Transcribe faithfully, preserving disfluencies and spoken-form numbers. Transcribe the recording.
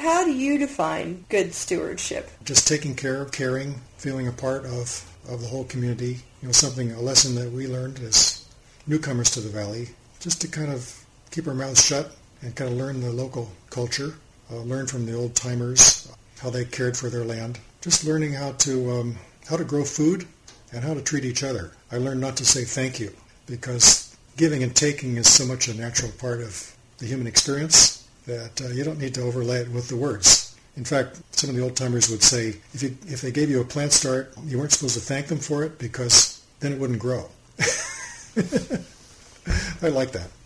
How do you define good stewardship? Just taking care of, caring, feeling a part of, of the whole community. You know, something, a lesson that we learned as newcomers to the valley, just to kind of keep our mouths shut and kind of learn the local culture, uh, learn from the old timers, how they cared for their land. Just learning how to um, how to grow food and how to treat each other. I learned not to say thank you, because giving and taking is so much a natural part of the human experience that uh, you don't need to overlay it with the words. In fact, some of the old-timers would say, if you, if they gave you a plant start, you weren't supposed to thank them for it, because then it wouldn't grow. I like that.